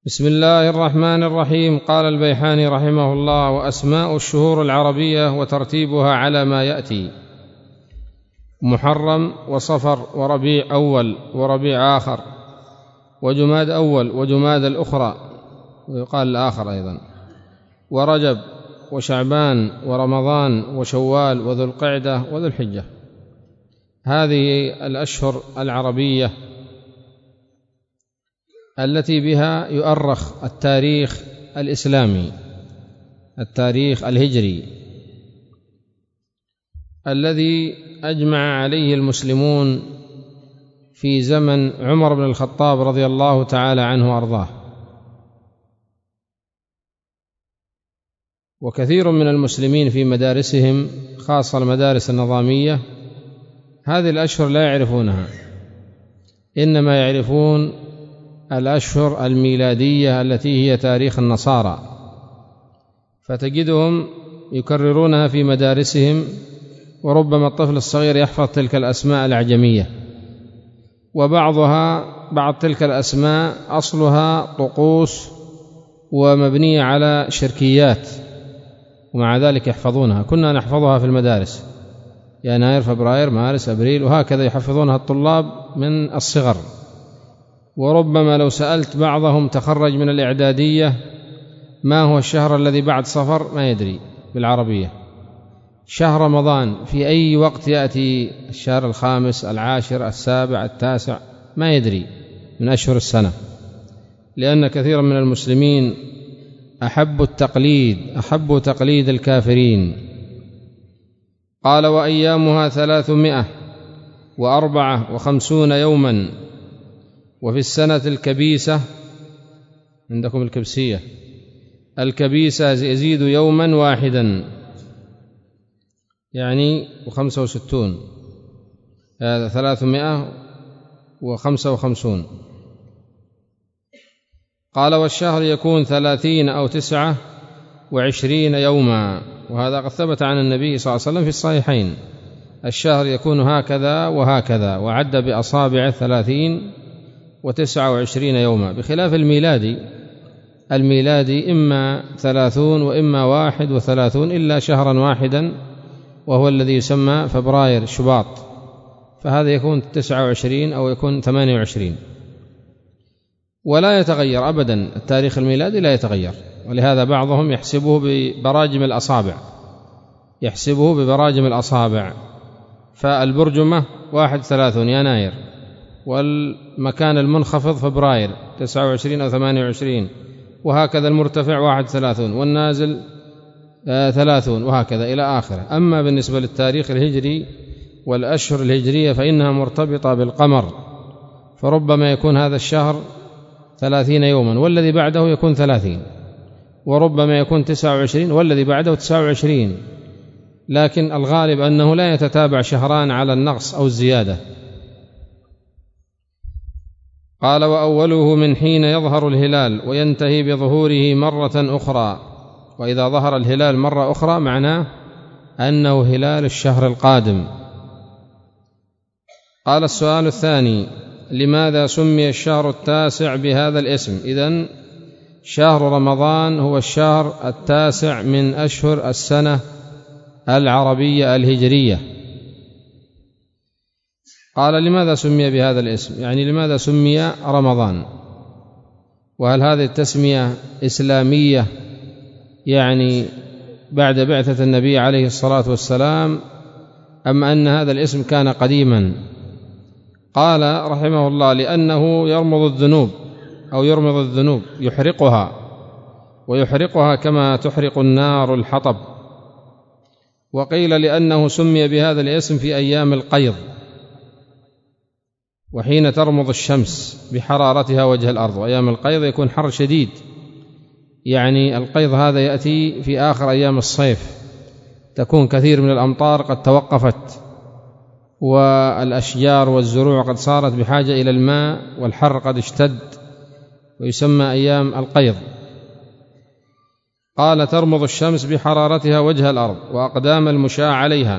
بسم الله الرحمن الرحيم. قال البيحاني رحمه الله: وأسماء الشهور العربية وترتيبها على ما يأتي: محرم وصفر وربيع أول وربيع آخر وجماد أول وجماد الأخرى ويقال الآخر أيضا، ورجب وشعبان ورمضان وشوال وذو القعدة وذو الحجة. هذه الأشهر العربية التي بها يؤرخ التاريخ الإسلامي، التاريخ الهجري الذي أجمع عليه المسلمون في زمن عمر بن الخطاب رضي الله تعالى عنه وأرضاه. وكثير من المسلمين في مدارسهم، خاصة المدارس النظامية، هذه الأشهر لا يعرفونها، إنما يعرفون الأشهر الميلادية التي هي تاريخ النصارى، فتجدهم يكررونها في مدارسهم، وربما الطفل الصغير يحفظ تلك الأسماء الأعجمية، بعض تلك الأسماء أصلها طقوس ومبنية على شركيات، ومع ذلك يحفظونها. كنا نحفظها في المدارس، يناير فبراير مارس أبريل، وهكذا يحفظونها الطلاب من الصغر. وربما لو سألت بعضهم تخرج من الإعدادية ما هو الشهر الذي بعد صفر، ما يدري بالعربية. شهر رمضان في أي وقت يأتي، الشهر الخامس، العاشر، السابع، التاسع، ما يدري من أشهر السنة، لأن كثيرا من المسلمين أحبوا تقليد الكافرين. قال: وأيامها 354 يوما، وفي السنة الكبيسة، عندكم الكبسية، الكبيسة يزيد يوما واحدا، يعني 65، هذا 355. قال: والشهر يكون 30 أو 29 يوما، وهذا قد ثبت عن النبي صلى الله عليه وسلم في الصحيحين. الشهر يكون هكذا وهكذا، وعد بأصابع 30 و29 يوما، بخلاف الميلادي إما 30 وإما 31، إلا شهرا واحدا وهو الذي يسمى فبراير شباط، فهذا يكون 29 أو يكون 28، ولا يتغير أبدا. التاريخ الميلادي لا يتغير، ولهذا بعضهم يحسبه ببراجم الأصابع، فالبرجمة 31 يناير، والمكان المنخفض فبراير 29 أو 28، وهكذا المرتفع 31 والنازل 30، وهكذا إلى آخره. أما بالنسبة للتاريخ الهجري والأشهر الهجرية فإنها مرتبطة بالقمر، فربما يكون هذا الشهر 30 يوما والذي بعده يكون 30، وربما يكون 29 والذي بعده 29، لكن الغالب أنه لا يتتابع شهران على النقص أو الزيادة. قال: وأوله من حين يظهر الهلال وينتهي بظهوره مرة أخرى. وإذا ظهر الهلال مرة أخرى معناه أنه هلال الشهر القادم. قال: السؤال الثاني: لماذا سمي الشهر التاسع بهذا الاسم؟ إذن شهر رمضان هو الشهر التاسع من أشهر السنة العربية الهجرية. قال: لماذا سمي بهذا الاسم؟ يعني لماذا سمي رمضان؟ وهل هذه التسمية إسلامية، يعني بعد بعثة النبي عليه الصلاة والسلام، أم أن هذا الاسم كان قديما؟ قال رحمه الله: لأنه يرمض الذنوب يحرقها، ويحرقها كما تحرق النار الحطب. وقيل لأنه سمي بهذا الاسم في أيام القيض، وحين ترمض الشمس بحرارتها وجه الأرض. وأيام القيض يكون حر شديد، يعني القيض هذا يأتي في آخر أيام الصيف، تكون كثير من الأمطار قد توقفت، والأشجار والزروع قد صارت بحاجة إلى الماء، والحر قد اشتد، ويسمى أيام القيض. قال: ترمض الشمس بحرارتها وجه الأرض وأقدام المشاة عليها.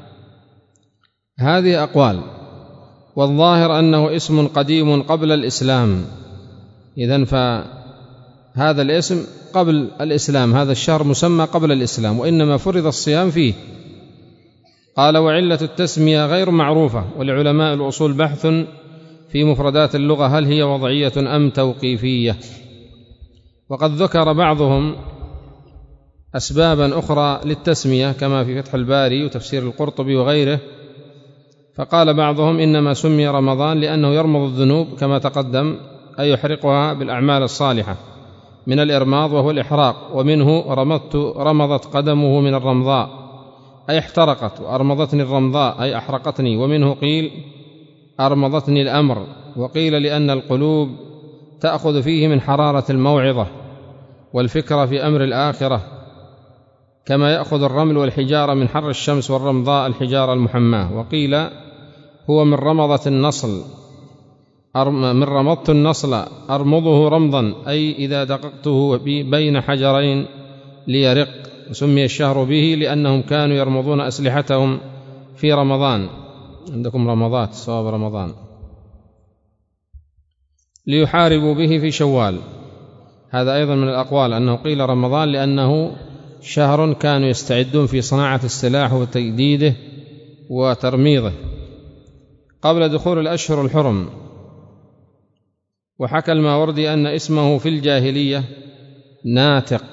هذه أقوال، والظاهر أنه اسم قديم قبل الإسلام. إذن هذا الاسم قبل الإسلام، هذا الشهر مسمى قبل الإسلام، وإنما فرض الصيام فيه. قال: وعلة التسمية غير معروفة، ولعلماء الأصول بحث في مفردات اللغة هل هي وضعية أم توقيفية. وقد ذكر بعضهم أسبابا أخرى للتسمية كما في فتح الباري وتفسير القرطبي وغيره، فقال بعضهم إنما سمي رمضان لأنه يرمض الذنوب كما تقدم، أي يحرقها بالأعمال الصالحة من الإرماض وهو الإحراق، ومنه رمضت قدمه من الرمضاء أي احترقت، وأرمضتني الرمضاء أي أحرقتني، ومنه قيل أرمضتني الأمر، وقيل لأن القلوب تأخذ فيه من حرارة الموعظة والفكرة في أمر الآخرة، كما يأخذ الرمل والحجارة من حر الشمس والرمضاء الحجارة المحماة. وقيل هو من رمضة النصل، من رمضت النصل أرمضه رمضا، أي إذا دققته بين حجرين ليرق. وسمي الشهر به لأنهم كانوا يرمضون أسلحتهم في رمضان، عندكم رمضات صواب رمضان، ليحاربوا به في شوال. هذا أيضا من الأقوال أنه قيل رمضان لأنه شهر كانوا يستعدون في صناعة السلاح وتجديده وترميضه قبل دخول الأشهر الحرم. وحكى الماوردي أن اسمه في الجاهلية ناتق،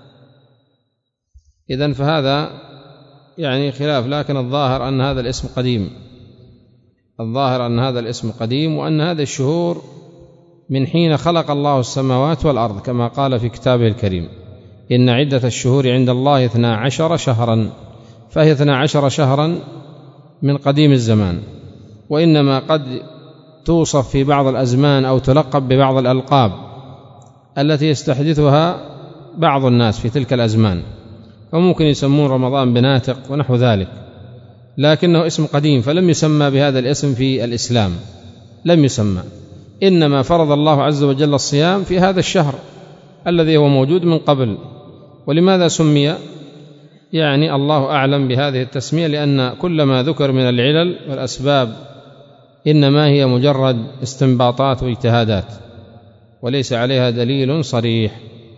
إذن فهذا يعني خلاف، لكن الظاهر أن هذا الاسم قديم، الظاهر أن هذا الاسم قديم، وأن هذه الشهور من حين خلق الله السماوات والأرض كما قال في كتابه الكريم: إن عدة الشهور عند الله 12 شهرا، فهي 12 شهرا من قديم الزمان، وإنما قد توصف في بعض الأزمان أو تلقب ببعض الألقاب التي يستحدثها بعض الناس في تلك الأزمان، وممكن يسمون رمضان بناتق ونحو ذلك، لكنه اسم قديم فلم يسمى بهذا الاسم في الإسلام، لم يسمى، إنما فرض الله عز وجل الصيام في هذا الشهر الذي هو موجود من قبل. ولماذا سمي؟ يعني الله أعلم بهذه التسمية، لأن كل ما ذكر من العلل والأسباب إنما هي مجرد استنباطات واجتهادات وليس عليها دليل صريح.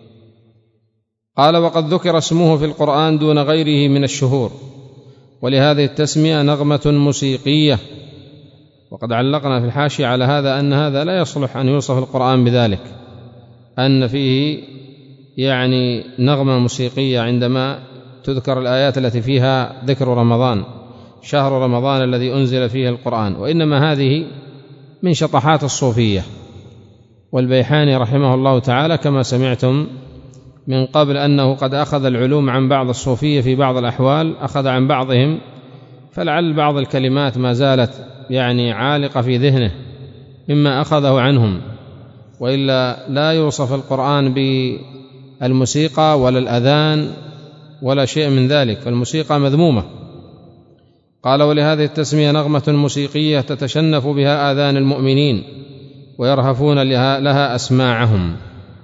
قال: وقد ذكر اسمه في القرآن دون غيره من الشهور، ولهذه التسمية نغمة موسيقية. وقد علقنا في الحاشية على هذا أن هذا لا يصلح أن يوصف القرآن بذلك، أن فيه يعني نغمة موسيقية عندما تذكر الآيات التي فيها ذكر رمضان، شهر رمضان الذي أنزل فيه القرآن، وإنما هذه من شطحات الصوفية. والبيحاني رحمه الله تعالى كما سمعتم من قبل أنه قد أخذ العلوم عن بعض الصوفية في بعض الأحوال، أخذ عن بعضهم، فلعل بعض الكلمات ما زالت يعني عالقة في ذهنه مما أخذه عنهم، وإلا لا يوصف القرآن بالموسيقى ولا الأذان ولا شيء من ذلك، فالموسيقى مذمومة. قال: ولهذه التسمية نغمة موسيقية تتشنف بها آذان المؤمنين ويرهفون لها أسماعهم.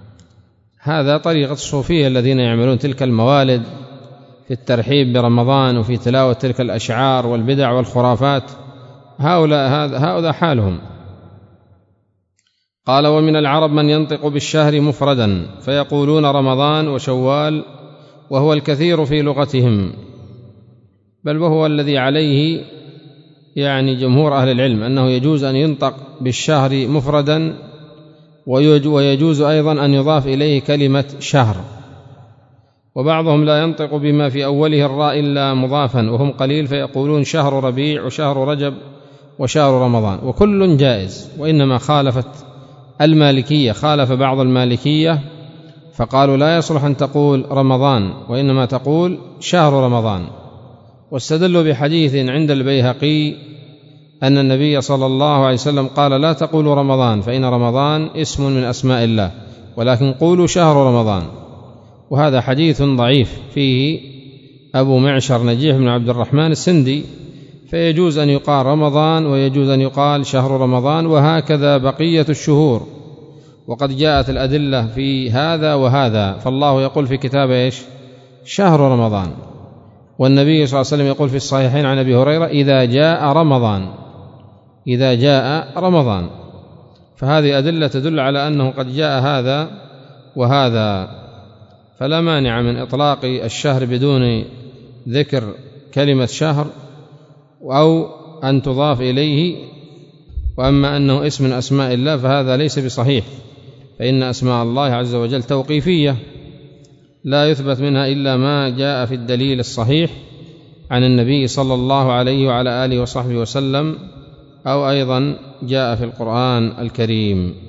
هذا طريقة الصوفية الذين يعملون تلك الموالد في الترحيب برمضان وفي تلاوة تلك الأشعار والبدع والخرافات، هؤلاء حالهم. قال: ومن العرب من ينطق بالشهر مفردا فيقولون رمضان وشوال، وهو الكثير في لغتهم، بل وهو الذي عليه يعني جمهور أهل العلم، أنه يجوز أن ينطق بالشهر مفردا، ويجوز أيضا أن يضاف إليه كلمة شهر. وبعضهم لا ينطق بما في أوله الراء إلا مضافا وهم قليل، فيقولون شهر ربيع وشهر رجب وشهر رمضان، وكل جائز. وإنما خالفت المالكية، خالف بعض المالكية فقالوا لا يصلح أن تقول رمضان، وإنما تقول شهر رمضان، واستدلوا بحديث عند البيهقي أن النبي صلى الله عليه وسلم قال: لا تقولوا رمضان فإن رمضان اسم من أسماء الله، ولكن قولوا شهر رمضان. وهذا حديث ضعيف فيه أبو معشر نجيح بن عبد الرحمن السندي، فيجوز أن يقال رمضان ويجوز أن يقال شهر رمضان، وهكذا بقية الشهور. وقد جاءت الأدلة في هذا وهذا، فالله يقول في كتابه إيش؟ شهر رمضان، والنبي صلى الله عليه وسلم يقول في الصحيحين عن أبي هريرة: إذا جاء رمضان، إذا جاء رمضان. فهذه أدلة تدل على أنه قد جاء هذا وهذا، فلا مانع من إطلاق الشهر بدون ذكر كلمة شهر أو أن تضاف إليه. وأما أنه اسم من أسماء الله فهذا ليس بصحيح، فإن أسماء الله عز وجل توقيفية لا يثبت منها إلا ما جاء في الدليل الصحيح عن النبي صلى الله عليه وعلى آله وصحبه وسلم، أو أيضا جاء في القرآن الكريم.